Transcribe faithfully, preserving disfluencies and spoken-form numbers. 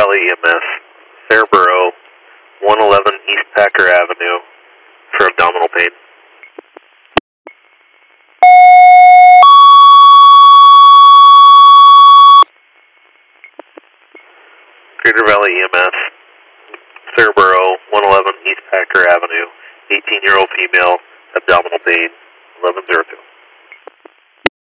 Valley E M S, Fairborough, one eleven East Packer Avenue, for abdominal pain. Greater Valley E M S, Fairborough, one eleven East Packer Avenue, eighteen year old female, abdominal pain, eleven zero two.